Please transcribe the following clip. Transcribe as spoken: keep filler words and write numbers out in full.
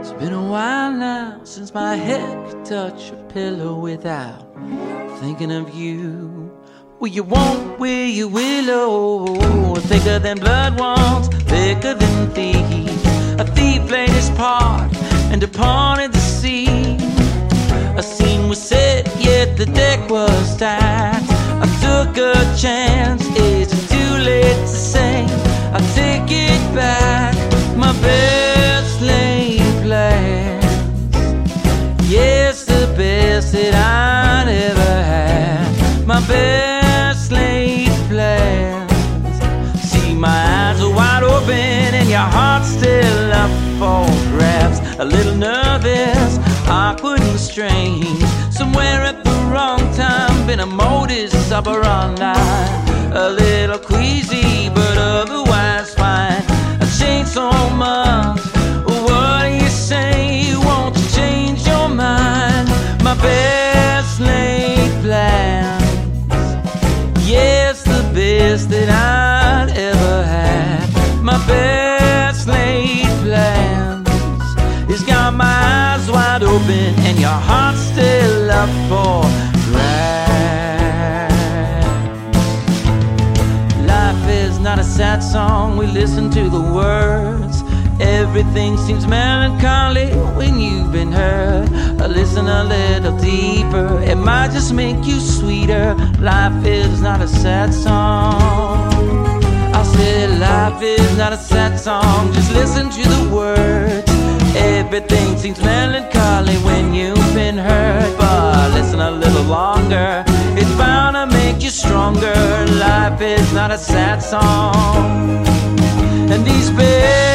Been a while now since my head could touch a pillow without thinking of you. Will you won't, will you willow? Thicker than blood once, thicker than thieves. A thief played his part and departed the scene. A scene was set, yet the deck was stacked. I took a chance, is it too late to say? I take it back, my best laid plans. Yes, the best that I'd ever had. My best laid plans. See, my eyes are wide open and your heart's still up for grabs. A little nervous, awkward and strange. Somewhere at the wrong time, been a modus operandi. A little queasy, but otherwise fine. I changed so much. What do you say? Won't you change your mind? My best laid plans. Yes, the best that I'd ever had. My best laid plans. It's got my eyes wide open and your heart's still up for grabs. Life is not a sad song, we listen to the words. Everything seems melancholy when you've been hurt. I listen a little deeper, it might just make you sweeter. Life is not a sad song. I said life is not a sad song, just listen to the words. Everything seems melancholy when you've been hurt, but listen a little longer, it's bound to make you stronger. Life is not a sad song, and these beds